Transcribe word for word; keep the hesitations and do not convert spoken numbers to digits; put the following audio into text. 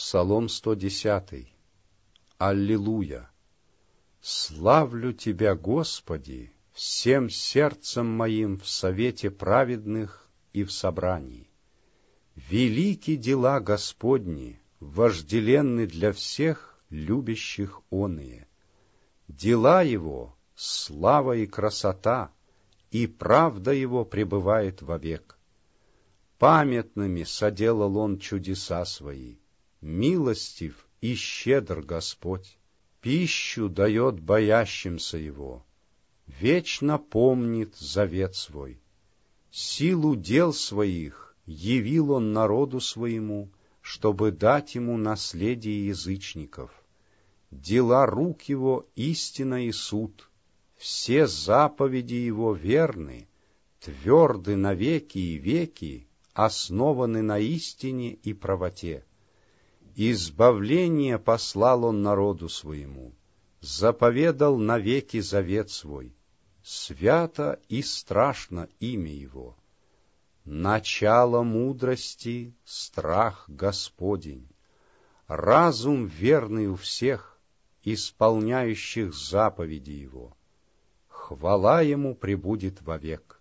Псалом сто десятый. Аллилуйя! Славлю Тебя, Господи, всем сердцем моим в совете праведных и в собрании. Велики дела Господни, вожделенны для всех любящих оные. Дела Его — слава и красота, и правда Его пребывает вовек. Памятными соделал Он чудеса Свои, милостив и щедр Господь, пищу дает боящимся Его, вечно помнит завет Свой. Силу дел Своих явил Он народу Своему, чтобы дать Ему наследие язычников. Дела рук Его — истина и суд, все заповеди Его верны, тверды навеки и веки, основаны на истине и правоте. Избавление послал Он народу Своему, заповедал навеки завет Свой. Свято и страшно имя Его. Начало мудрости — страх Господень, разум верный у всех, исполняющих заповеди Его. Хвала Ему пребудет вовек.